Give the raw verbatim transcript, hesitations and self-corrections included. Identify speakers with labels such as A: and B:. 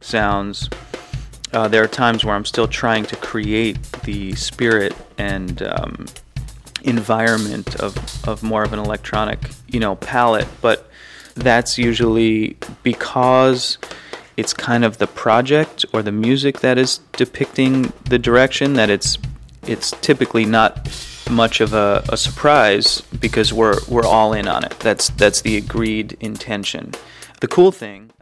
A: sounds. Uh, there are times where I'm still trying to create the spirit and um, environment of, of more of an electronic, you know, palette, but that's usually because it's kind of the project or the music that is depicting the direction, that it's it's typically not much of a, a surprise because we're we're all in on it. That's that's the agreed intention. The cool thing